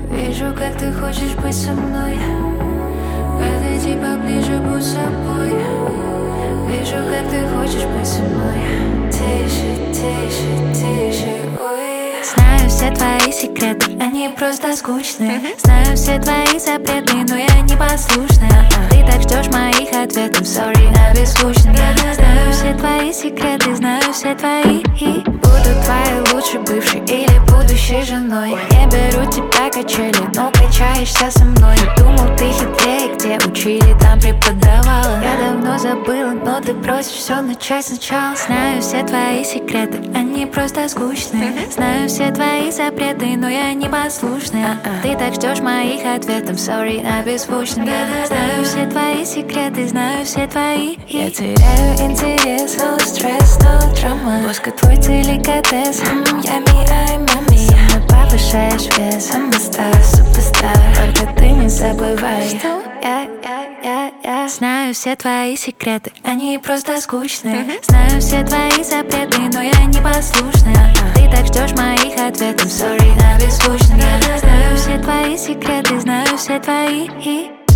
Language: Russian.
Вижу, как ты хочешь быть со мной. Подойди поближе, будь собой. Вижу, как ты хочешь быть со мной. Тише, тише, тише, ой. Знаю все твои секреты, они просто скучные. Знаю все твои запреты, но я непослушная. Ты так ждешь моих ответов, sorry, на беззвучно. Знаю все твои секреты, знаю все твои. И буду твоей лучшей бывшей или будущей женой. Не беру тебя качели, но качаешься со мной. Думал, ты хитрее, где учили, там преподавала. Я давно забыла, но ты просишь все начать сначала. Знаю все твои секреты, они просто скучные. Знаю все твои запреты, но я непослушная. Ты так ждешь моих ответов, sorry, на беззвучном. Знаю все твои секреты, знаю все твои. Я теряю интерес, no стресс, no драма. Воска твой деликатес, ями, ай, мами. Со мной повышаешь вес, амбастар, суперстар. Только ты не забывай, что я знаю все твои секреты, они просто скучные. Знаю все твои запреты, но я непослушная. Ты так ждешь моих ответов, sorry, на беззвучном. Знаю все твои секреты, знаю все твои.